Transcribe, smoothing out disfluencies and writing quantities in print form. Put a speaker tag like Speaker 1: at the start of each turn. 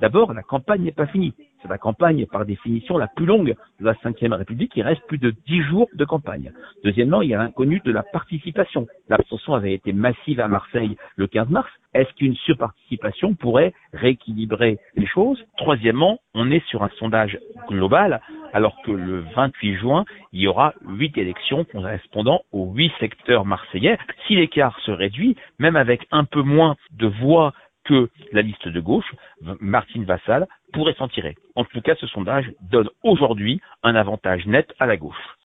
Speaker 1: D'abord, la campagne n'est pas finie. C'est la campagne, par définition, la plus longue de la Ve République. Il reste plus de 10 jours de campagne. Deuxièmement, il y a l'inconnu de la participation. L'abstention avait été massive à Marseille le 15 mars. Est-ce qu'une surparticipation pourrait rééquilibrer les choses? Troisièmement, on est sur un sondage global, alors que le 28 juin, il y aura 8 élections correspondant aux 8 secteurs marseillais. Si l'écart se réduit, même avec un peu moins de voix que la liste de gauche, Martine Vassal pourrait s'en tirer. En tout cas, ce sondage donne aujourd'hui un avantage net à la gauche.